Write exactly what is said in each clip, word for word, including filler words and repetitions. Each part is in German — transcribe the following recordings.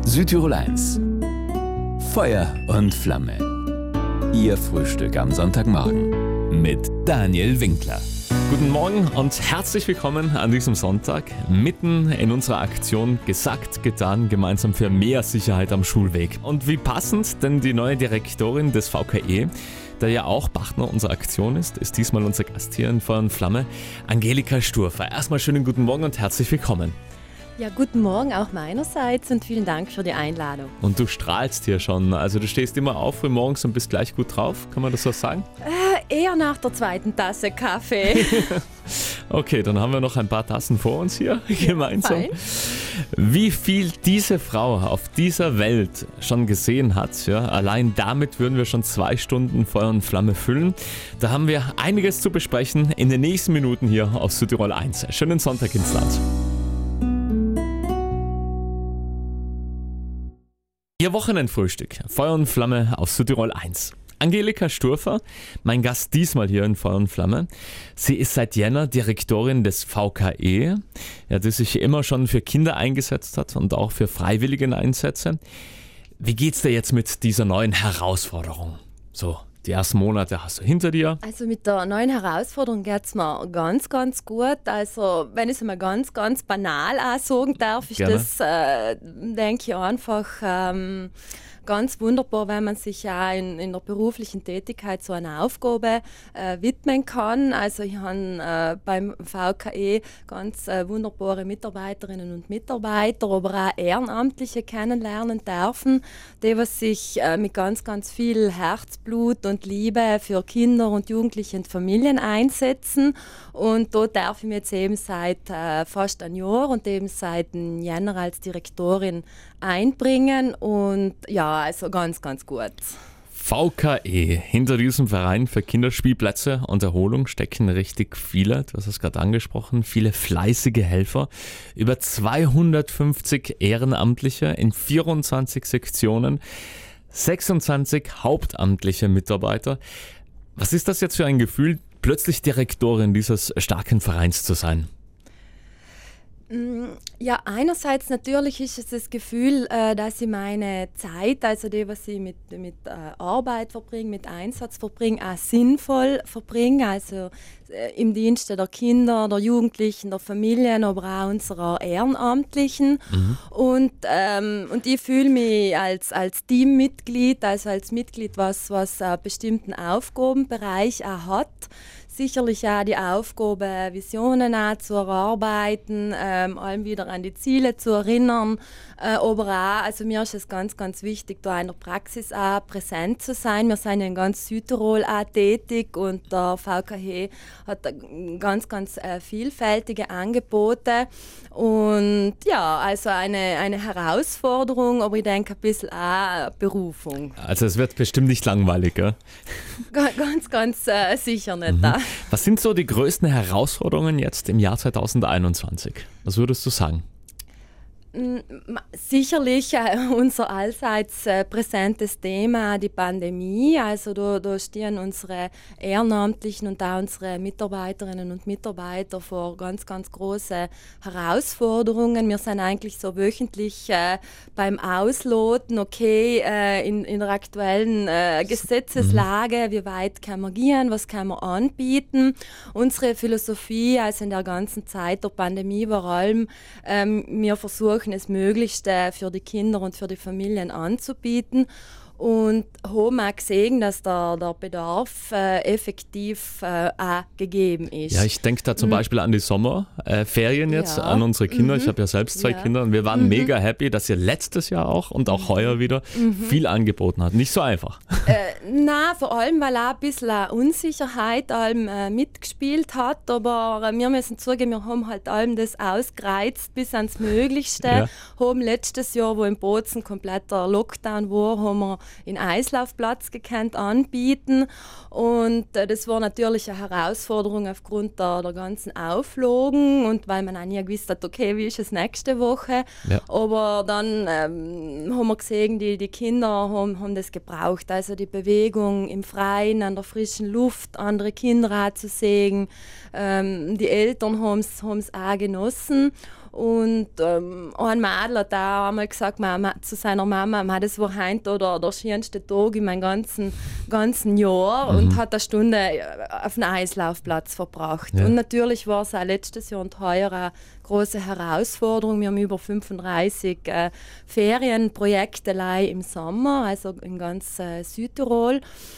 Südtirol eins. Feuer und Flamme. Ihr Frühstück am Sonntagmorgen mit Daniel Winkler. Guten Morgen und herzlich willkommen an diesem Sonntag, mitten in unserer Aktion Gesagt, getan, gemeinsam für mehr Sicherheit am Schulweg. Und wie passend, denn die neue Direktorin des V K E, der ja auch Partner unserer Aktion ist, ist diesmal unser Gast hier in Feuer und Flamme, Angelika Sturfer. Erstmal schönen guten Morgen und herzlich willkommen. Ja, guten Morgen auch meinerseits und vielen Dank für die Einladung. Und du strahlst hier schon, also du stehst immer auf früh morgens und bist gleich gut drauf, kann man das so sagen? Äh, eher nach der zweiten Tasse Kaffee. Okay, dann haben wir noch ein paar Tassen vor uns hier gemeinsam. Fein. Wie viel diese Frau auf dieser Welt schon gesehen hat, ja, allein damit würden wir schon zwei Stunden Feuer und Flamme füllen. Da haben wir einiges zu besprechen in den nächsten Minuten hier auf Südtirol eins. Schönen Sonntag ins Land. Ihr Wochenendfrühstück, Feuer und Flamme auf Südtirol eins. Angelika Sturfer, mein Gast diesmal hier in Feuer und Flamme. Sie ist seit Jänner Direktorin des V K E, ja, die sich immer schon für Kinder eingesetzt hat und auch für Freiwilligeneinsätze. Wie geht's dir jetzt mit dieser neuen Herausforderung? So, die ersten Monate hast du hinter dir. Also mit der neuen Herausforderung geht es mir ganz, ganz gut. Also wenn ich es mal ganz, ganz banal auch sagen darf, ist Gerne. das, äh, denke ich, einfach ähm, ganz wunderbar, wenn man sich ja in, in der beruflichen Tätigkeit so einer Aufgabe äh, widmen kann. Also ich habe äh, beim V K E ganz äh, wunderbare Mitarbeiterinnen und Mitarbeiter, aber auch Ehrenamtliche kennenlernen dürfen, die was sich äh, mit ganz, ganz viel Herzblut und Liebe für Kinder und Jugendliche und Familien einsetzen. Und da darf ich mich jetzt eben seit äh, fast einem Jahr und eben seit einem Jänner als Direktorin einbringen und ja, also ganz, ganz gut. V K E, hinter diesem Verein für Kinderspielplätze und Erholung stecken richtig viele, du hast es gerade angesprochen, viele fleißige Helfer, über zweihundertfünfzig Ehrenamtliche in vierundzwanzig Sektionen, sechsundzwanzig hauptamtliche Mitarbeiter. Was ist das jetzt für ein Gefühl, plötzlich Direktorin dieses starken Vereins zu sein? Ja, einerseits natürlich ist es das Gefühl, äh, dass ich meine Zeit, also die, was ich mit, mit äh, Arbeit verbringe, mit Einsatz verbringe, auch sinnvoll verbringe, also äh, im Dienste der Kinder, der Jugendlichen, der Familien, aber auch unserer Ehrenamtlichen. Mhm. Und, ähm, und ich fühle mich als, als Teammitglied, also als Mitglied, was, was einen bestimmten Aufgabenbereich auch hat. Sicherlich auch die Aufgabe, Visionen auch zu erarbeiten, ähm, allem wieder an die Ziele zu erinnern. Äh, aber auch, also mir ist es ganz, ganz wichtig, da in der Praxis auch präsent zu sein. Wir sind ja in ganz Südtirol auch tätig und der V K E hat ganz, ganz äh, vielfältige Angebote. Und ja, also eine, eine Herausforderung, aber ich denke ein bisschen auch eine Berufung. Also es wird bestimmt nicht langweilig, gell? Ganz, ganz äh, sicher nicht. Mhm. Was sind so die größten Herausforderungen jetzt im Jahr zweitausendeinundzwanzig? Was würdest du sagen? Sicherlich äh, unser allseits äh, präsentes Thema, die Pandemie. Also da, da stehen unsere Ehrenamtlichen und auch unsere Mitarbeiterinnen und Mitarbeiter vor ganz, ganz große Herausforderungen. Wir sind eigentlich so wöchentlich äh, beim Ausloten, okay, äh, in, in der aktuellen äh, Gesetzeslage, wie weit können wir gehen, was können wir anbieten. Unsere Philosophie, also in der ganzen Zeit der Pandemie vor allem, ähm, wir versuchen, das Möglichste für die Kinder und für die Familien anzubieten. Und haben auch gesehen, dass der, der Bedarf äh, effektiv äh, auch gegeben ist. Ja, ich denke da zum mhm. Beispiel an die Sommerferien äh, jetzt, ja. an unsere Kinder. Mhm. Ich habe ja selbst zwei ja. Kinder und wir waren mhm. mega happy, dass ihr letztes Jahr auch und auch heuer wieder mhm. viel angeboten habt. Nicht so einfach. Äh, na, vor allem, weil auch ein bisschen Unsicherheit allem, äh, mitgespielt hat. Aber äh, wir müssen zugeben, wir haben halt allem das ausgereizt bis ans Möglichste. Ja. Haben letztes Jahr, wo in Bozen kompletter Lockdown war, haben wir in Eislaufplatz gekannt anbieten und äh, das war natürlich eine Herausforderung aufgrund der, der ganzen Auflagen und weil man auch nie gewusst hat, okay, wie ist es nächste Woche, ja. aber dann ähm, haben wir gesehen, die, die Kinder haben, haben das gebraucht, also die Bewegung im Freien, an der frischen Luft, andere Kinder auch zu sehen, ähm, die Eltern haben es auch genossen. Und ähm, ein Mädel hat auch einmal gesagt Mama, zu seiner Mama, das war heute oder der schönste Tag in meinem ganzen, ganzen Jahr mhm. und hat eine Stunde auf dem Eislaufplatz verbracht. Ja. Und natürlich war es auch letztes Jahr und heuer eine große Herausforderung. Wir haben über fünfunddreißig äh, Ferienprojekte im Sommer, also in ganz äh, Südtirol.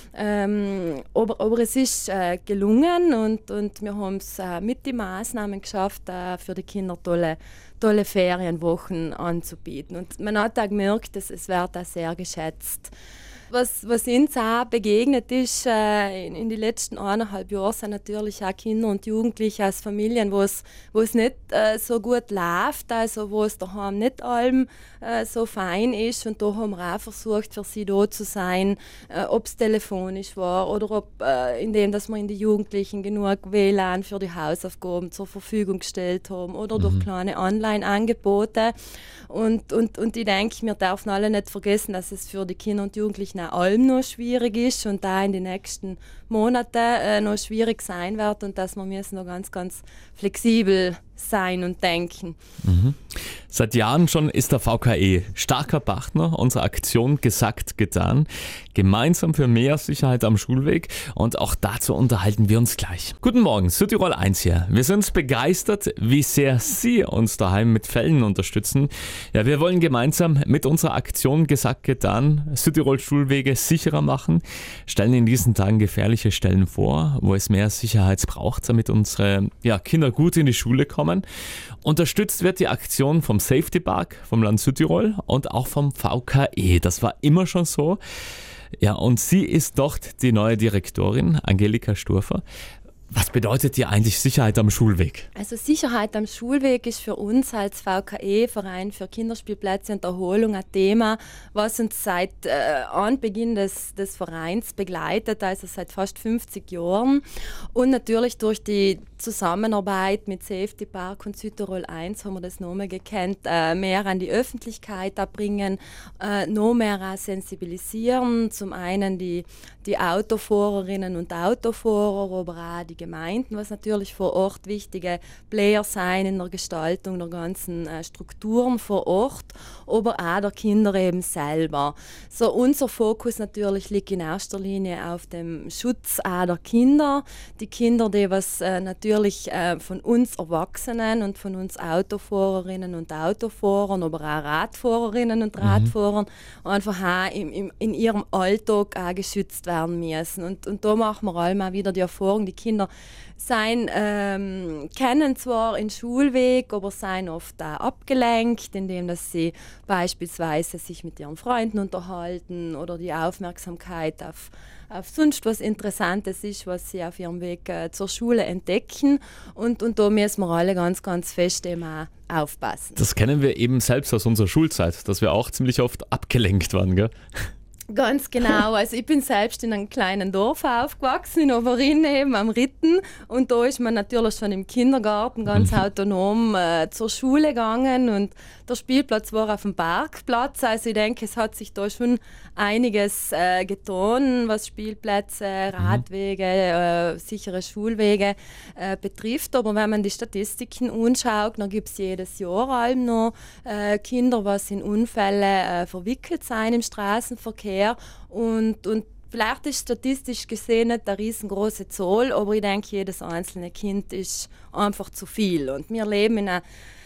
Ähm, aber, aber es ist äh, gelungen und, und wir haben es äh, mit den Maßnahmen geschafft, äh, für die Kinder tolle, tolle Ferienwochen anzubieten. Und man hat auch gemerkt, dass es wird auch sehr geschätzt. Was, was uns auch begegnet ist äh, in, in den letzten eineinhalb Jahren, sind natürlich auch Kinder und Jugendliche aus Familien, wo es, wo es nicht äh, so gut läuft, also wo es daheim nicht allem äh, so fein ist. Und da haben wir auch versucht, für sie da zu sein, äh, ob es telefonisch war oder ob, äh, indem dass wir in die Jugendlichen genug W L A N für die Hausaufgaben zur Verfügung gestellt haben oder mhm. durch kleine Online-Angebote. Und, und, und ich denke, wir dürfen alle nicht vergessen, dass es für die Kinder und Jugendlichen auch allem noch schwierig ist und da in den nächsten Monaten äh, noch schwierig sein wird und dass wir müssen noch ganz, ganz flexibel sein und denken. Mhm. Seit Jahren schon ist der V K E starker Partner unserer Aktion Gesagt, getan. Gemeinsam für mehr Sicherheit am Schulweg und auch dazu unterhalten wir uns gleich. Guten Morgen, Südtirol eins hier. Wir sind begeistert, wie sehr Sie uns daheim mit Fällen unterstützen. Ja, wir wollen gemeinsam mit unserer Aktion Gesagt, getan Südtirol Schulwege sicherer machen, stellen in diesen Tagen gefährliche Stellen vor, wo es mehr Sicherheit braucht, damit unsere ja, Kinder gut in die Schule kommen. Unterstützt wird die Aktion vom Safety Park, vom Land Südtirol und auch vom V K E. Das war immer schon so. Ja, und sie ist dort die neue Direktorin, Angelika Sturfer. Was bedeutet dir eigentlich Sicherheit am Schulweg? Also Sicherheit am Schulweg ist für uns als V K E, Verein für Kinderspielplätze und Erholung, ein Thema, was uns seit äh, Anbeginn des, des Vereins begleitet, also seit fast fünfzig Jahren. Und natürlich durch die Zusammenarbeit mit Safety Park und Südtirol eins haben wir das noch mehr gekannt, äh, mehr an die Öffentlichkeit bringen, äh, noch mehr auch sensibilisieren. Zum einen die, die Autofahrerinnen und Autofahrer, aber auch die Gemeinden, was natürlich vor Ort wichtige Player sein in der Gestaltung der ganzen äh, Strukturen vor Ort, aber auch der Kinder eben selber. So, unser Fokus natürlich liegt in erster Linie auf dem Schutz auch der Kinder. Die Kinder, die was äh, natürlich äh, von uns Erwachsenen und von uns Autofahrerinnen und Autofahrern, aber auch Radfahrerinnen und Radfahrern mhm. einfach auch im, im, in ihrem Alltag auch geschützt werden müssen. Und, und da machen wir alle mal wieder die Erfahrung, die Kinder sein, ähm, kennen zwar den Schulweg, aber seien oft auch abgelenkt, indem dass sie beispielsweise sich mit ihren Freunden unterhalten oder die Aufmerksamkeit auf, auf sonst was Interessantes ist, was sie auf ihrem Weg äh, zur Schule entdecken. Und, und da müssen wir alle ganz, ganz fest eben auch aufpassen. Das kennen wir eben selbst aus unserer Schulzeit, dass wir auch ziemlich oft abgelenkt waren, gell? Ganz genau. Also ich bin selbst in einem kleinen Dorf aufgewachsen, in Overin eben am Ritten. Und da ist man natürlich schon im Kindergarten ganz autonom äh, zur Schule gegangen. Und der Spielplatz war auf dem Parkplatz. Also ich denke, es hat sich da schon einiges äh, getan, was Spielplätze, Radwege, äh, sichere Schulwege äh, betrifft. Aber wenn man die Statistiken anschaut, dann gibt es jedes Jahr allem noch äh, Kinder, was in Unfälle äh, verwickelt sind im Straßenverkehr. Und, und vielleicht ist statistisch gesehen nicht eine riesengroße Zahl, aber ich denke, jedes einzelne Kind ist einfach zu viel. Und wir leben in einer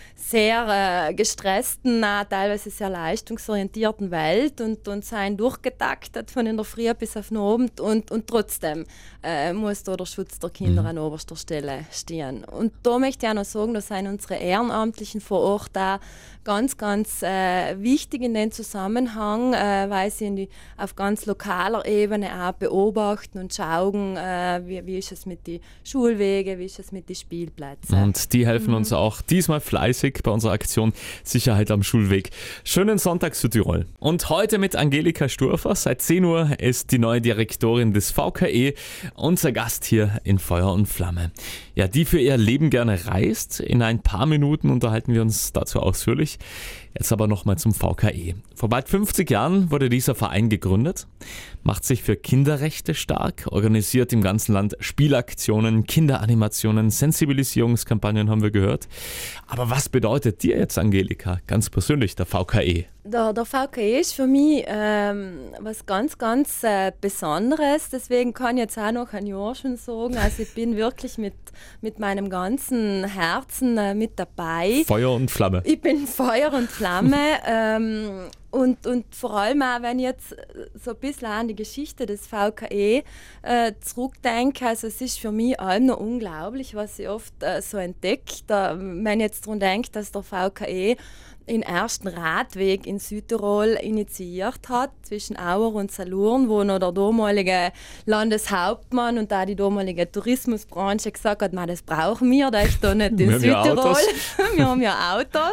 sehr äh, gestressten, äh, teilweise sehr leistungsorientierten Welt und, und sind durchgetaktet von in der Früh bis auf den Abend und, und trotzdem äh, muss da der Schutz der Kinder mhm. an oberster Stelle stehen. Und da möchte ich auch noch sagen, da sind unsere Ehrenamtlichen vor Ort auch ganz, ganz äh, wichtig in dem Zusammenhang, äh, weil sie in die, auf ganz lokaler Ebene auch beobachten und schauen, äh, wie, wie ist es mit den Schulwegen, wie ist es mit den Spielplätzen. Und die helfen mhm. uns auch diesmal fleißig bei unserer Aktion Sicherheit am Schulweg. Schönen Sonntag Südtirol. Und heute mit Angelika Sturfer. Seit zehn Uhr ist die neue Direktorin des V K E unser Gast hier in Feuer und Flamme. Ja, die für ihr Leben gerne reist. In ein paar Minuten unterhalten wir uns dazu ausführlich. Jetzt aber nochmal zum V K E. Vor bald fünfzig Jahren wurde dieser Verein gegründet, macht sich für Kinderrechte stark, organisiert im ganzen Land Spielaktionen, Kinderanimationen, Sensibilisierungskampagnen haben wir gehört. Aber was bedeutet bedeutet dir jetzt, Angelika, ganz persönlich der V K E? Der, der V K E ist für mich ähm, was ganz, ganz äh, Besonderes. Deswegen kann ich jetzt auch noch ein Jahr schon sagen. Also ich bin wirklich mit, mit meinem ganzen Herzen äh, mit dabei. Feuer und Flamme. Ich bin Feuer und Flamme. ähm, und, und vor allem auch, wenn ich jetzt so ein bisschen an die Geschichte des V K E äh, zurückdenke, also es ist für mich allem noch unglaublich, was ich oft äh, so entdecke. Da, wenn ich jetzt daran denke, dass der V K E den ersten Radweg in Südtirol initiiert hat, zwischen Auer und Salurn, wo noch der damalige Landeshauptmann und auch die damalige Tourismusbranche gesagt hat, das brauchen wir, das ist doch nicht in wir Südtirol. Haben wir haben ja Autos.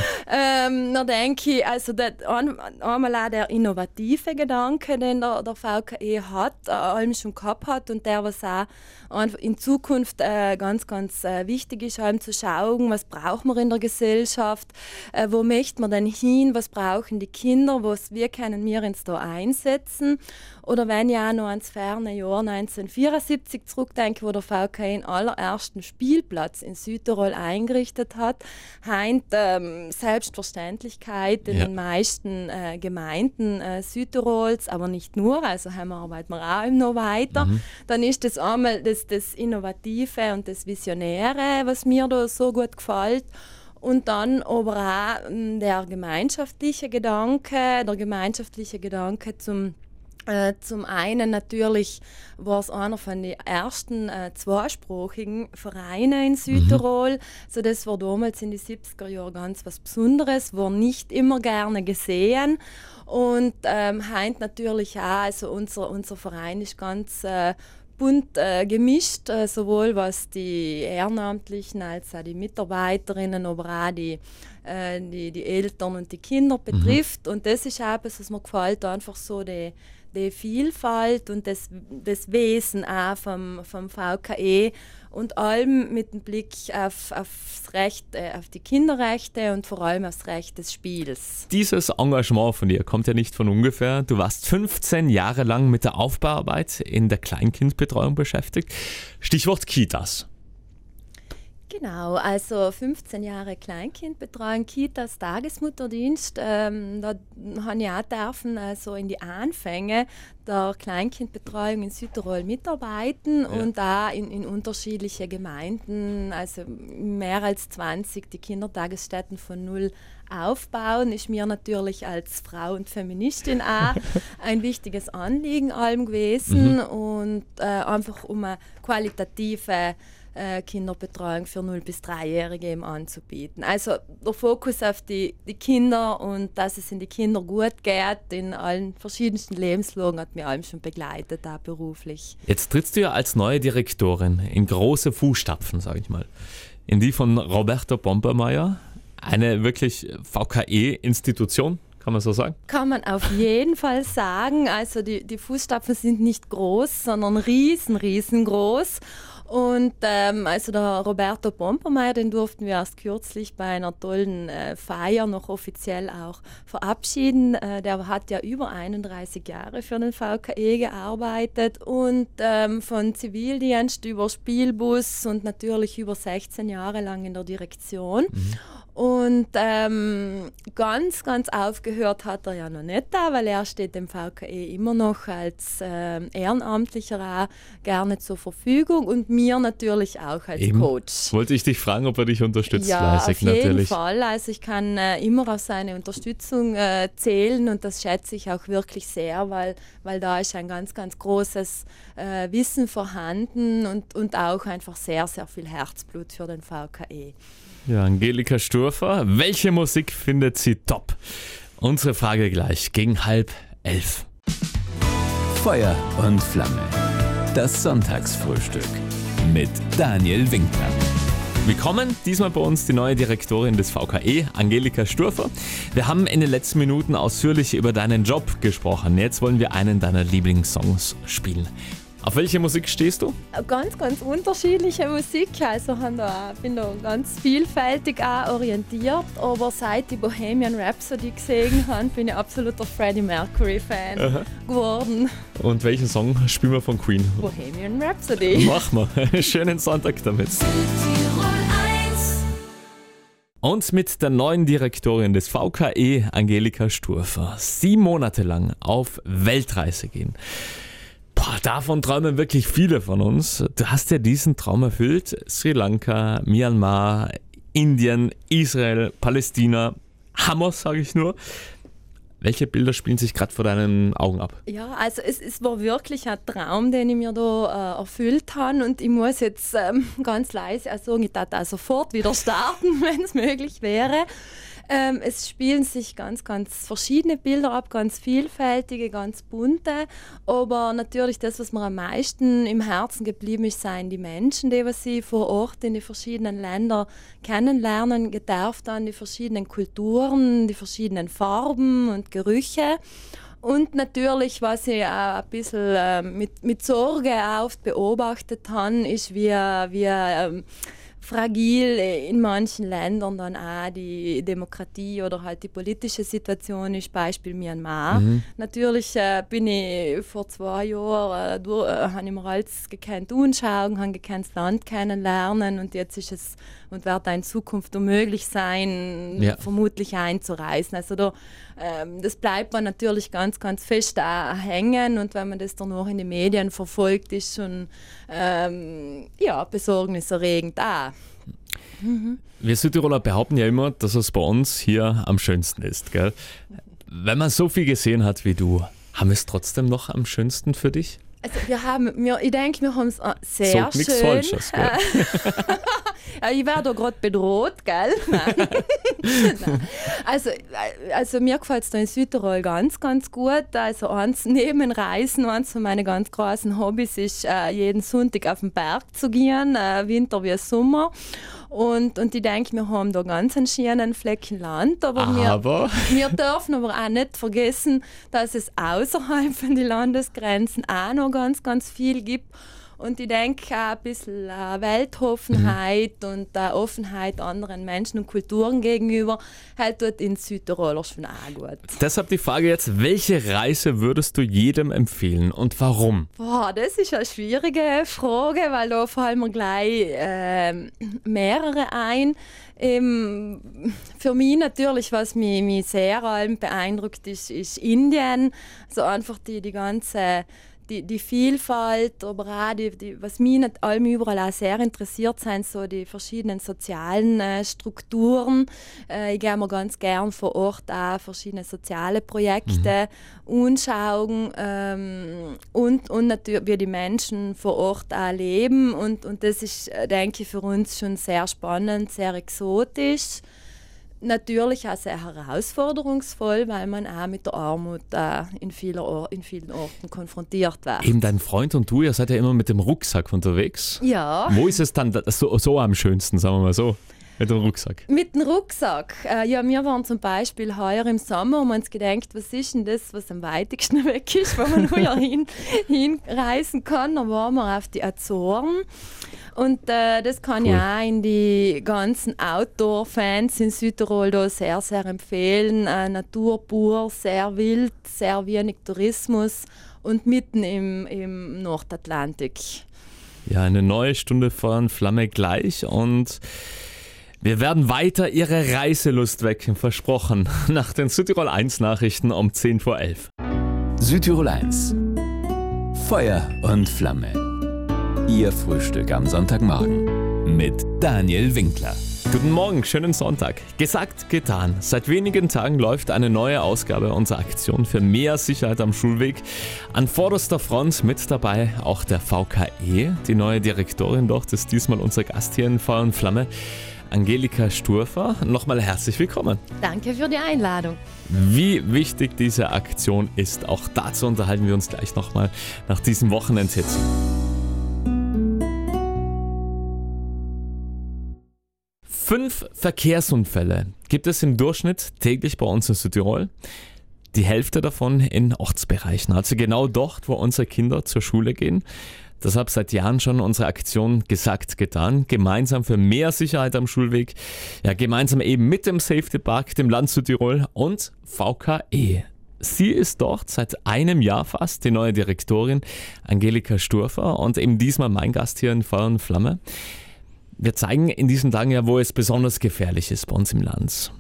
ähm, da denke ich, also das, einmal auch der innovative Gedanke, den der, der V K E hat, äh, allem schon gehabt hat und der, was auch in Zukunft äh, ganz, ganz äh, wichtig ist, allem zu schauen, was brauchen wir in der Gesellschaft, äh, wo möchten wir denn hin, was brauchen die Kinder, was, wie können wir uns da einsetzen. Oder wenn ich auch noch ans ferne Jahr neunzehnhundertvierundsiebzig zurückdenke, wo der V K E den allerersten Spielplatz in Südtirol eingerichtet hat, heint ähm, Selbstverständlichkeit in ja. den meisten äh, Gemeinden äh, Südtirols, aber nicht nur, also haben wir, arbeiten wir auch noch weiter. Mhm. Dann ist das einmal das, das Innovative und das Visionäre, was mir da so gut gefällt. Und dann aber auch der gemeinschaftliche Gedanke, der gemeinschaftliche Gedanke zum Äh, zum einen natürlich war es einer von den ersten äh, zweisprachigen Vereinen in Südtirol. Mhm. Also das war damals in den siebziger Jahren ganz was Besonderes, war nicht immer gerne gesehen. Und ähm, heint natürlich auch, also unser, unser Verein ist ganz äh, bunt äh, gemischt, äh, sowohl was die Ehrenamtlichen als auch die Mitarbeiterinnen, aber auch die, äh, die, die Eltern und die Kinder betrifft. Mhm. Und das ist auch etwas, was mir gefällt, einfach so die die Vielfalt und das, das Wesen auch vom, vom V K E und allem mit dem Blick auf, aufs Recht, äh, auf die Kinderrechte und vor allem aufs Recht des Spiels. Dieses Engagement von dir kommt ja nicht von ungefähr. Du warst fünfzehn Jahre lang mit der Aufbauarbeit in der Kleinkindbetreuung beschäftigt. Stichwort Kitas. Genau, also fünfzehn Jahre Kleinkindbetreuung, Kitas, Tagesmutterdienst. Ähm, da habe ich auch dürfen, also in die Anfänge der Kleinkindbetreuung in Südtirol mitarbeiten ja. und da in, in unterschiedliche Gemeinden, also mehr als zwanzig, die Kindertagesstätten von null aufbauen, ist mir natürlich als Frau und Feministin auch ein wichtiges Anliegen allem gewesen mhm. und äh, einfach um eine qualitative Kinderbetreuung für null- bis dreijährige eben anzubieten. Also der Fokus auf die, die Kinder und dass es in die Kinder gut geht, in allen verschiedensten Lebenslagen hat mich allem schon begleitet, auch beruflich. Jetzt trittst du ja als neue Direktorin in große Fußstapfen, sage ich mal, in die von Roberto Pompermeier, eine wirklich V K E-Institution. Kann man so sagen? Kann man auf jeden Fall sagen. Also die, die Fußstapfen sind nicht groß, sondern riesen, riesengroß. Und ähm, also der Roberto Pompermeier, den durften wir erst kürzlich bei einer tollen äh, Feier noch offiziell auch verabschieden. Äh, der hat ja über einunddreißig Jahre für den V K E gearbeitet und ähm, von Zivildienst über Spielbus und natürlich über sechzehn Jahre lang in der Direktion. Mhm. Und ähm, ganz, ganz aufgehört hat er ja noch nicht da, weil er steht dem V K E immer noch als äh, Ehrenamtlicher auch gerne zur Verfügung und mir natürlich auch als Eben. Coach. Wollte ich dich fragen, ob er dich unterstützt, ja, fleißig auf jeden natürlich. Fall. Also ich kann äh, immer auf seine Unterstützung äh, zählen und das schätze ich auch wirklich sehr, weil, weil da ist ein ganz, ganz großes äh, Wissen vorhanden und, und auch einfach sehr, sehr viel Herzblut für den V K E. Ja, Angelika Sturfer, welche Musik findet sie top? Unsere Frage gleich gegen halb elf. Feuer und Flamme. Das Sonntagsfrühstück mit Daniel Winkler. Willkommen, diesmal bei uns die neue Direktorin des V K E, Angelika Sturfer. Wir haben in den letzten Minuten ausführlich über deinen Job gesprochen. Jetzt wollen wir einen deiner Lieblingssongs spielen. Auf welche Musik stehst du? Ganz, ganz unterschiedliche Musik. Also da, bin da ganz vielfältig auch orientiert. Aber seit ich Bohemian Rhapsody gesehen habe, bin ich absoluter Freddie Mercury-Fan Aha. geworden. Und welchen Song spielen wir von Queen? Bohemian Rhapsody. Mach mal. Schönen Sonntag damit. Und mit der neuen Direktorin des V K E, Angelika Sturfer, sieben Monate lang auf Weltreise gehen. Boah, davon träumen wirklich viele von uns. Du hast ja diesen Traum erfüllt. Sri Lanka, Myanmar, Indien, Israel, Palästina. Hammer, sage ich nur. Welche Bilder spielen sich gerade vor deinen Augen ab? Ja, also es, es war wirklich ein Traum, den ich mir da äh, erfüllt habe, und ich muss jetzt ähm, ganz leise auch sagen, ich darf auch sofort wieder starten, wenn es möglich wäre. Ähm, es spielen sich ganz, ganz verschiedene Bilder ab, ganz vielfältige, ganz bunte, aber natürlich das, was mir am meisten im Herzen geblieben ist, seien die Menschen, die was sie vor Ort in die verschiedenen Länder kennenlernen gedarf, dann die verschiedenen Kulturen, die verschiedenen Farben und Gerüche. Und natürlich, was ich auch ein bisschen äh, mit, mit Sorge oft beobachtet habe, ist, wie, wie ähm, fragil in manchen Ländern dann auch die Demokratie oder halt die politische Situation ist, Beispiel Myanmar. Mhm. Natürlich äh, bin ich vor zwei Jahren, äh, durch, äh, habe ich mir alles gekannt anschauen, habe gekannt das Land kennenlernen, und jetzt ist es und wird in Zukunft unmöglich sein, ja. vermutlich einzureisen. Also da, ähm, das bleibt man natürlich ganz, ganz fest auch hängen, und wenn man das dann auch in den Medien verfolgt, ist schon ähm, ja, besorgniserregend auch. Mhm. Wir Südtiroler behaupten ja immer, dass es bei uns hier am schönsten ist. Gell? Wenn man so viel gesehen hat wie du, haben wir es trotzdem noch am schönsten für dich? Also wir haben, wir, ich denke, wir haben es sehr Sagt schön. nichts Falsches, gell? Ich werde da gerade bedroht, gell? Nein. Nein. Also, also mir gefällt es da in Südtirol ganz, ganz gut. Also eins, neben Reisen, eins von meinen ganz großen Hobbys ist, äh, jeden Sonntag auf den Berg zu gehen, äh, Winter wie Sommer. Und, und ich denke, wir haben da ganz einen schönen Flecken Land, aber, aber. Wir, wir dürfen aber auch nicht vergessen, dass es außerhalb von den Landesgrenzen auch noch ganz, ganz viel gibt. Und ich denke auch ein bisschen äh, Weltoffenheit mhm. und äh, Offenheit anderen Menschen und Kulturen gegenüber halt dort in Südtirol schon auch gut. Deshalb die Frage jetzt, welche Reise würdest du jedem empfehlen und warum? Boah, das ist eine schwierige Frage, weil da fallen mir gleich äh, mehrere ein. Ähm, für mich natürlich, was mich, mich sehr beeindruckt, ist, ist Indien. Also einfach die, die ganze Die, die Vielfalt, aber auch die, die, was mich nicht allem überall auch sehr interessiert, sind so die verschiedenen sozialen äh, Strukturen. Äh, ich gehe mir ganz gern vor Ort auch verschiedene soziale Projekte mhm. anschauen ähm, und, und natürlich, wie die Menschen vor Ort auch leben. Und, und das ist, denke ich, für uns schon sehr spannend, sehr exotisch. Natürlich auch sehr herausforderungsvoll, weil man auch mit der Armut äh, in, vieler Or- in vielen Orten konfrontiert wird. Eben dein Freund und du, ihr seid ja immer mit dem Rucksack unterwegs. Ja. Wo ist es dann so, so am schönsten, sagen wir mal so? Mit dem Rucksack? Mit dem Rucksack. Äh, ja, wir waren zum Beispiel heuer im Sommer und haben uns gedacht, was ist denn das, was am weitesten weg ist, wo man nur hin, hinreisen kann. Dann waren wir auf die Azoren. Und äh, das kann cool. ich auch in die ganzen Outdoor-Fans in Südtirol da sehr, sehr empfehlen. Äh, Natur pur, sehr wild, sehr wenig Tourismus und mitten im, im Nordatlantik. Ja, eine neue Stunde von Flamme gleich, und wir werden weiter Ihre Reiselust wecken, versprochen. Nach den Südtirol eins Nachrichten um zehn vor elf. Südtirol eins. Feuer und Flamme. Ihr Frühstück am Sonntagmorgen mit Daniel Winkler. Guten Morgen, schönen Sonntag. Gesagt, getan. Seit wenigen Tagen läuft eine neue Ausgabe unserer Aktion für mehr Sicherheit am Schulweg. An vorderster Front mit dabei auch der V K E. Die neue Direktorin dort ist diesmal unser Gast hier in Feuer und Flamme, Angelika Sturfer. Nochmal herzlich willkommen. Danke für die Einladung. Wie wichtig diese Aktion ist, auch dazu unterhalten wir uns gleich nochmal nach diesem Wochenendhit. Fünf Verkehrsunfälle gibt es im Durchschnitt täglich bei uns in Südtirol. Die Hälfte davon in Ortsbereichen, also genau dort, wo unsere Kinder zur Schule gehen. Deshalb seit Jahren schon unsere Aktion Gesagt, getan. Gemeinsam für mehr Sicherheit am Schulweg. Ja, gemeinsam eben mit dem Safety Park, dem Land Südtirol und V K E. Sie ist dort seit einem Jahr fast die neue Direktorin Angelika Sturfer und eben diesmal mein Gast hier in Feuer und Flamme. Wir zeigen in diesen Tagen ja, wo es besonders gefährlich ist bei uns im Land.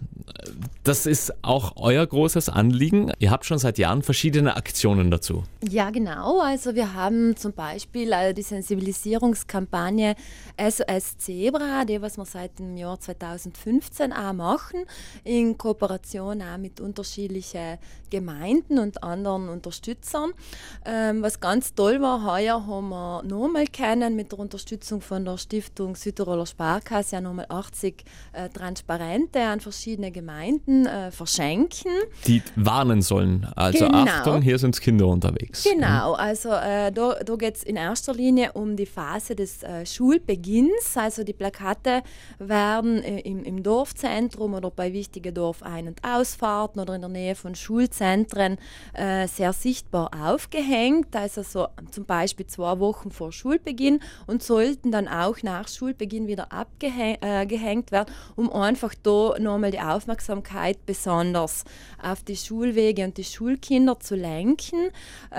Das ist auch euer großes Anliegen. Ihr habt schon seit Jahren verschiedene Aktionen dazu. Ja, genau. Also wir haben zum Beispiel äh, die Sensibilisierungskampagne S O S Zebra, die was wir seit dem Jahr zweitausendfünfzehn auch machen, in Kooperation auch mit unterschiedlichen Gemeinden und anderen Unterstützern. Ähm, was ganz toll war, heuer haben wir nochmal können mit der Unterstützung von der Stiftung Südtiroler Sparkasse ja nochmal achtzig äh, Transparente an verschiedene Gemeinden äh, verschenken. Die warnen sollen. Also Genau. Achtung, hier sind Kinder unterwegs. Genau, also äh, da, da geht es in erster Linie um die Phase des äh, Schulbeginns. Also die Plakate werden äh, im, im Dorfzentrum oder bei wichtigen Dorfein- und Ausfahrten oder in der Nähe von Schulzentren äh, sehr sichtbar aufgehängt. Also so zum Beispiel zwei Wochen vor Schulbeginn und sollten dann auch nach Schulbeginn wieder abgehängt äh, werden, um einfach da nochmal die Aufmerksamkeit besonders auf die Schulwege und die Schulkinder zu lenken.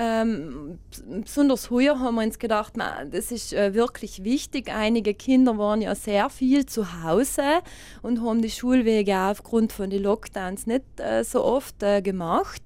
Ähm, besonders heuer haben wir uns gedacht, man, das ist äh, wirklich wichtig. Einige Kinder waren ja sehr viel zu Hause und haben die Schulwege aufgrund von den Lockdowns nicht äh, so oft äh, gemacht.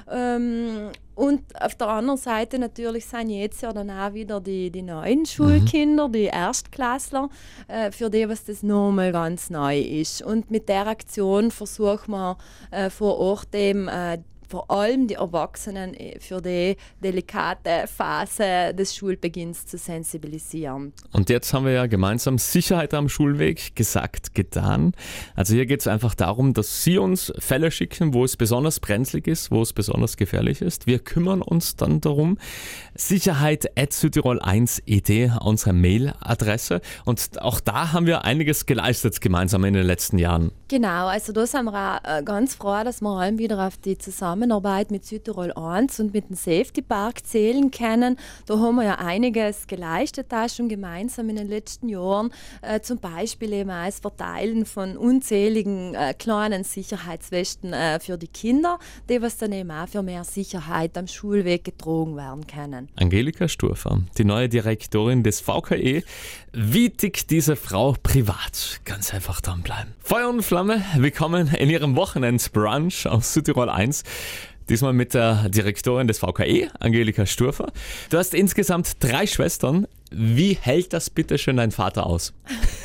Ähm, Und auf der anderen Seite natürlich sind jetzt ja dann auch wieder die, die neuen Schulkinder, die Erstklässler, äh, für die was das nochmal ganz neu ist. Und mit der Aktion versuchen wir äh, vor Ort eben äh, vor allem die Erwachsenen für die delikate Phase des Schulbeginns zu sensibilisieren. Und jetzt haben wir ja gemeinsam Sicherheit am Schulweg gesagt, getan. Also hier geht es einfach darum, dass Sie uns Fälle schicken, wo es besonders brenzlig ist, wo es besonders gefährlich ist. Wir kümmern uns dann darum. Sicherheit at südtirol eins punkt e d, unsere Mailadresse. Und auch da haben wir einiges geleistet gemeinsam in den letzten Jahren. Genau, also da sind wir auch ganz froh, dass wir allem wieder auf die Zusammenarbeit mit Südtirol eins und mit dem Safety Park zählen können. Da haben wir ja einiges geleistet, da schon gemeinsam in den letzten Jahren. Äh, zum Beispiel eben auch das Verteilen von unzähligen äh, kleinen Sicherheitswesten äh, für die Kinder, die was dann eben auch für mehr Sicherheit am Schulweg getragen werden können. Angelika Sturfer, die neue Direktorin des V K E. Wie tickt diese Frau privat? Ganz einfach dranbleiben. Feuer und Flamme, willkommen in ihrem Wochenendsbrunch aus Südtirol eins. Diesmal mit der Direktorin des V K E, Angelika Sturfer. Du hast insgesamt drei Schwestern. Wie hält das bitte schön dein Vater aus?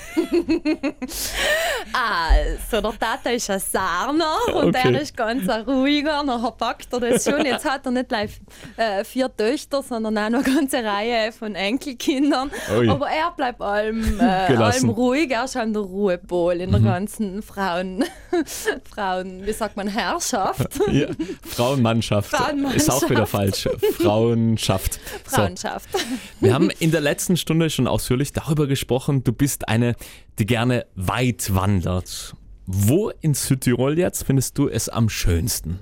Also, der Tata ist ein Sarner und Okay. der ist ganz ein ruhiger. Nachher packt er das schon. Jetzt hat er nicht gleich äh, vier Töchter, sondern auch noch eine ganze Reihe von Enkelkindern. Ui. Aber er bleibt allem, äh, Gelassen. allem ruhig. Er ist schon der Ruhepol in der ganzen Frauen, Frauen, wie sagt man, Herrschaft. Ja, Frauenmannschaft. Frauenmannschaft. Ist auch wieder falsch. Frauenschaft. So. Frauenschaft. Wir haben in der letzten Stunde schon ausführlich darüber gesprochen, du bist eine, die gerne weit wandert. Wo in Südtirol jetzt findest du es am schönsten?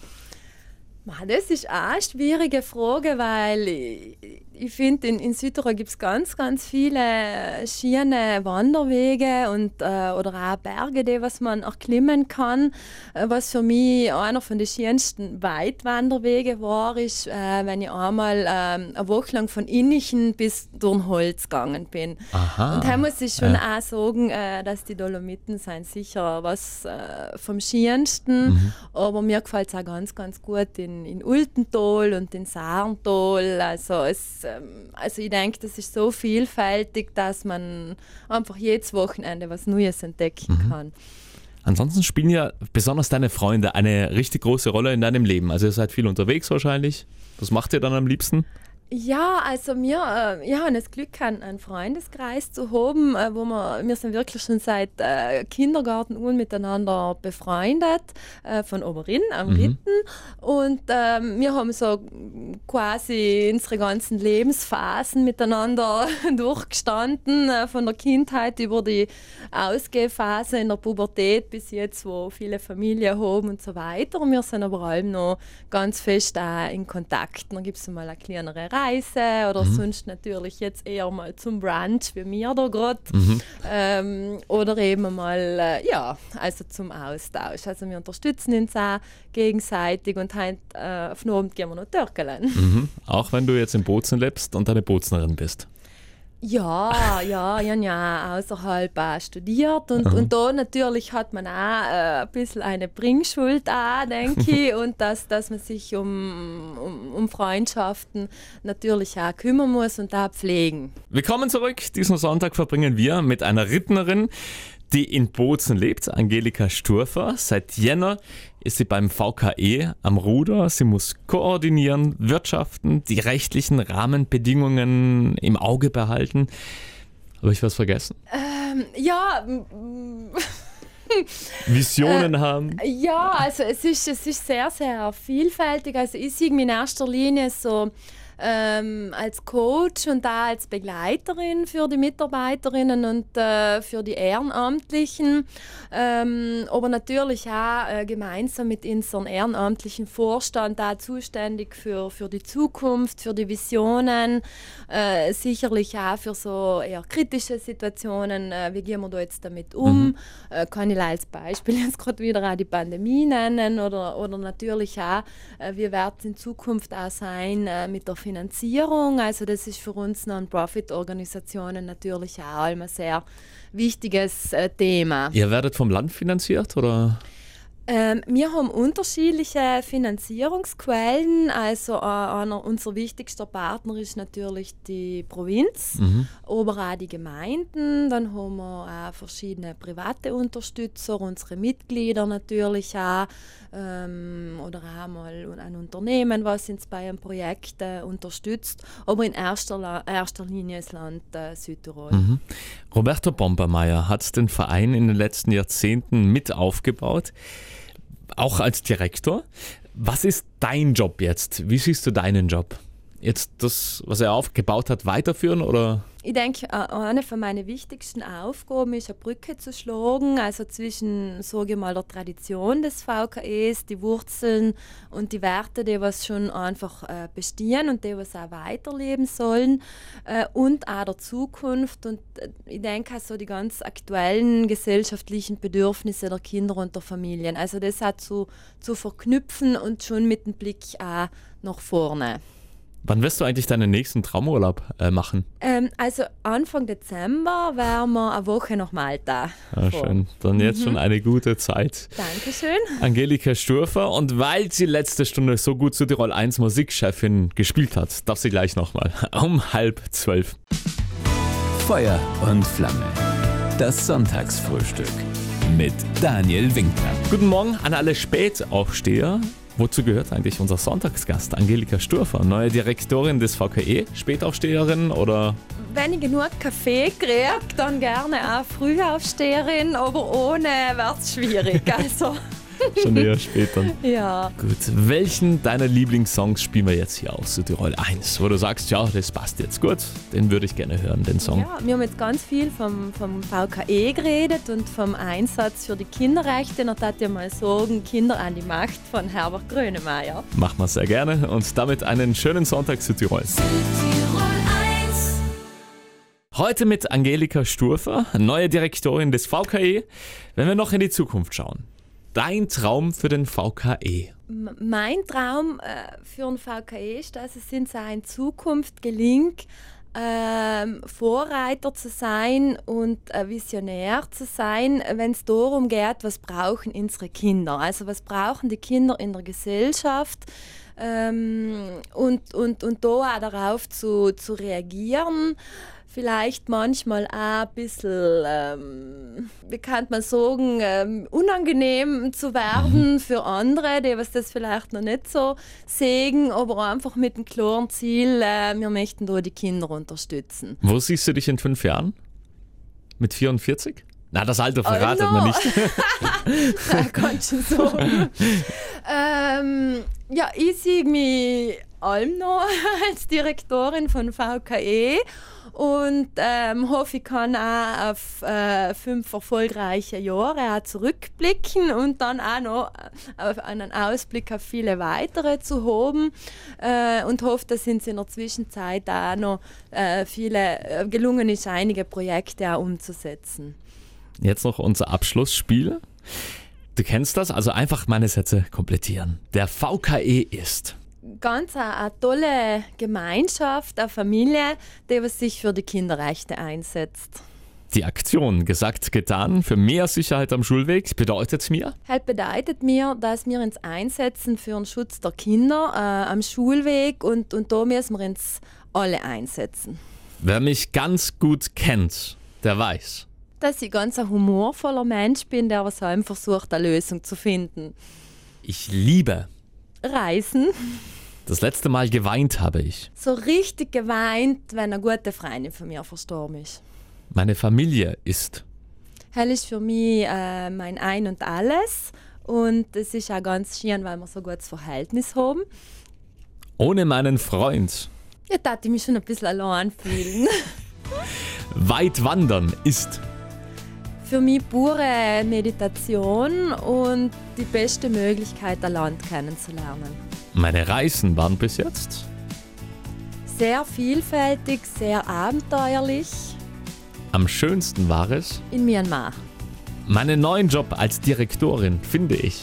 Das ist auch eine schwierige Frage, weil ich, ich finde, in, in Südtirol gibt es ganz, ganz viele schöne Wanderwege und, äh, oder auch Berge, die was man erklimmen kann. Äh, was für mich einer von den schönsten Weitwanderwege war, ist, äh, wenn ich einmal äh, eine Woche lang von Innichen bis Durnholz gegangen bin. Aha. Und da muss ich schon Ja. auch sagen, äh, dass die Dolomiten sind sicher was äh, vom schönsten. Mhm. Aber mir gefällt es auch ganz, ganz gut in, in Ultental und in Sarntal. Also, es, ähm, also ich denke, das ist so vielfältig, dass man einfach jedes Wochenende was Neues entdecken Mhm. kann. Ansonsten spielen ja besonders deine Freunde eine richtig große Rolle in deinem Leben. Also ihr seid viel unterwegs wahrscheinlich. Was macht ihr dann am liebsten? Ja, also wir, äh, wir haben das Glück, einen, einen Freundeskreis zu haben, äh, wo wir, wir sind wirklich schon seit äh, Kindergarten an miteinander befreundet, äh, von Oberin am Mhm. Ritten. Und ähm, wir haben so quasi unsere ganzen Lebensphasen miteinander durchgestanden, äh, von der Kindheit über die Ausgehphase in der Pubertät bis jetzt, wo viele Familien haben und so weiter. Und wir sind aber allem noch ganz fest auch in Kontakt. Dann gibt es mal eine kleinere Reise oder Mhm. sonst natürlich jetzt eher mal zum Brunch, wie wir da gerade. Mhm. Ähm, oder eben mal, äh, ja, also zum Austausch. Also wir unterstützen uns auch gegenseitig und heute äh, auf den Abend gehen wir noch Türkelen. Mhm. Auch wenn du jetzt in Bozen lebst und eine Boznerin bist. Ja, ja, ich habe ja auch außerhalb auch studiert und, und da natürlich hat man auch äh, ein bisschen eine Bringschuld auch, denke ich, und dass, dass man sich um, um, um Freundschaften natürlich auch kümmern muss und auch pflegen. Willkommen zurück. Diesen Sonntag verbringen wir mit einer Rittnerin, die in Bozen lebt, Angelika Sturfer. Seit Jänner ist sie beim V K E am Ruder. Sie muss koordinieren, wirtschaften, die rechtlichen Rahmenbedingungen im Auge behalten. Habe ich was vergessen? Ähm, ja, m- Visionen Äh, haben? ja, also es ist, es ist sehr, sehr vielfältig. Also ich sehe mich in erster Linie so ähm, als Coach und da als Begleiterin für die Mitarbeiterinnen und äh, für die Ehrenamtlichen, ähm, aber natürlich auch äh, gemeinsam mit unserem ehrenamtlichen Vorstand da zuständig für, für die Zukunft, für die Visionen, äh, sicherlich auch für so eher kritische Situationen, äh, wie gehen wir da jetzt damit um, mhm. äh, kann ich als Beispiel jetzt gerade wieder auch die Pandemie nennen oder, oder natürlich auch, äh, wie wird es in Zukunft auch sein äh, mit der Finanzierung. Also das ist für uns Non-Profit-Organisationen natürlich auch ein sehr wichtiges äh, Thema. Ihr werdet vom Land finanziert oder? Ähm, wir haben unterschiedliche Finanzierungsquellen. Also äh, einer unserer wichtigsten Partner ist natürlich die Provinz, mhm. aber auch die Gemeinden. Dann haben wir auch verschiedene private Unterstützer, unsere Mitglieder natürlich auch. Ähm, oder auch mal ein Unternehmen, was uns bei einem Projekt äh, unterstützt. Aber in erster, La- erster Linie das Land äh, Südtirol. Mhm. Roberto Bombermeier hat den Verein in den letzten Jahrzehnten mit aufgebaut. Auch als Direktor. Was ist dein Job jetzt? Wie siehst du deinen Job? Jetzt das, was er aufgebaut hat, weiterführen oder? Ich denke, eine von meinen wichtigsten Aufgaben ist, eine Brücke zu schlagen, also zwischen, sage ich mal, der Tradition des V K Es, die Wurzeln und die Werte, die was schon einfach äh, bestehen und die was auch weiterleben sollen, äh, und auch der Zukunft. Und äh, ich denke auch so die ganz aktuellen gesellschaftlichen Bedürfnisse der Kinder und der Familien. Also das auch zu, zu verknüpfen und schon mit dem Blick auch nach vorne. Wann wirst du eigentlich deinen nächsten Traumurlaub äh, machen? Ähm, also Anfang Dezember wären wir eine Woche nach Malta. Ah, schön. Dann jetzt mhm. schon eine gute Zeit. Dankeschön. Angelika Sturfer. Und weil sie letzte Stunde so gut Südtirol eins Musikchefin gespielt hat, darf sie gleich nochmal um halb zwölf. Feuer und Flamme. Das Sonntagsfrühstück mit Daniel Winkler. Guten Morgen an alle Spätaufsteher. Wozu gehört eigentlich unser Sonntagsgast Angelika Sturfer, neue Direktorin des V K E, Spätaufsteherin oder? Wenn ich genug Kaffee kriege, dann gerne auch Frühaufsteherin, aber ohne wird es schwierig. Also. Schon eher später. Ja. Gut, welchen deiner Lieblingssongs spielen wir jetzt hier auf Südtirol eins, wo du sagst, ja, das passt jetzt gut, den würde ich gerne hören, den Song. Ja, wir haben jetzt ganz viel vom, vom V K E geredet und vom Einsatz für die Kinderrechte. Und da ja mal sagen, Kinder an die Macht von Herbert Grönemeyer. Machen wir sehr gerne und damit einen schönen Sonntag Südtirol. Südtirol eins. Heute mit Angelika Sturfer, neue Direktorin des V K E. Wenn wir noch in die Zukunft schauen. Dein Traum für den V K E? M- mein Traum äh, für den V K E ist, dass es uns auch in Zukunft gelingt, ähm, Vorreiter zu sein und äh, Visionär zu sein, wenn es darum geht, was brauchen unsere Kinder. Also was brauchen die Kinder in der Gesellschaft, ähm, und, und, und da auch darauf zu, zu reagieren. Vielleicht manchmal auch ein bisschen, ähm, wie kann man sagen, ähm, unangenehm zu werden für andere, die was das vielleicht noch nicht so sehen, aber einfach mit einem klaren Ziel, äh, wir möchten da die Kinder unterstützen. Wo siehst du dich in fünf Jahren? Mit vierundvierzig? Na, das Alter verratet oh no. man nicht. Ja, kannst du sagen. ähm, ja, ich sehe mich allem noch als Direktorin von V K E. Und ähm, hoffe, ich kann auch auf äh, fünf erfolgreiche Jahre auch zurückblicken und dann auch noch auf einen Ausblick auf viele weitere zu haben. Äh, und hoffe, dass uns in der Zwischenzeit auch noch äh, viele äh, gelungen ist, einige Projekte auch umzusetzen. Jetzt noch unser Abschlussspiel. Du kennst das, also einfach meine Sätze komplettieren. Der V K E ist... ganz eine, eine tolle Gemeinschaft, eine Familie, die was sich für die Kinderrechte einsetzt. Die Aktion gesagt, getan für mehr Sicherheit am Schulweg bedeutet mir? Das bedeutet mir, dass wir uns einsetzen für den Schutz der Kinder äh, am Schulweg und, und da müssen wir uns alle einsetzen. Wer mich ganz gut kennt, der weiß. Dass ich ganz ein humorvoller Mensch bin, der was heim versucht, eine Lösung zu finden. Ich liebe. Reisen. Das letzte Mal geweint habe ich. So richtig geweint, wenn eine gute Freundin von mir verstorben ist. Meine Familie ist. Hell ist für mich äh, mein Ein und Alles. Und es ist auch ganz schön, weil wir so ein gutes Verhältnis haben. Ohne meinen Freund. Ja, da ich mich schon ein bisschen allein fühlen. Weit wandern ist. Für mich pure Meditation und die beste Möglichkeit, ein Land kennenzulernen. Meine Reisen waren bis jetzt. Sehr vielfältig, sehr abenteuerlich. Am schönsten war es. In Myanmar. Meinen neuen Job als Direktorin finde ich.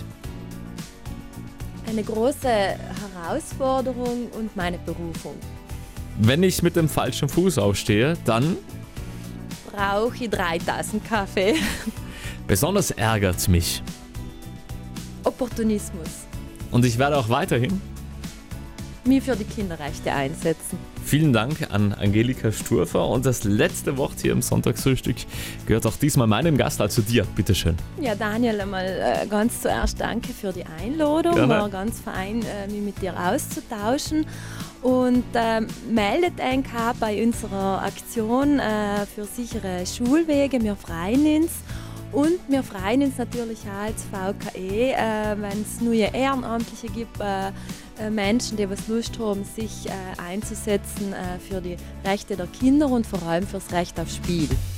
Eine große Herausforderung und meine Berufung. Wenn ich mit dem falschen Fuß aufstehe, dann. Brauche ich drei Tassen Kaffee. Besonders ärgert mich. Opportunismus. Und ich werde auch weiterhin. Mich für die Kinderrechte einsetzen. Vielen Dank an Angelika Sturfer. Und das letzte Wort hier im Sonntagsfrühstück gehört auch diesmal meinem Gast, also dir. Bitteschön. Ja, Daniel, einmal äh, ganz zuerst danke für die Einladung. Gerne. War ganz fein, äh, mich mit dir auszutauschen. Und äh, meldet euch auch bei unserer Aktion äh, für sichere Schulwege. Wir freuen uns. Und wir freuen uns natürlich auch als V K E, äh, wenn es neue Ehrenamtliche gibt, äh, äh, Menschen, die was Lust haben, sich äh, einzusetzen äh, für die Rechte der Kinder und vor allem für das Recht auf Spiel.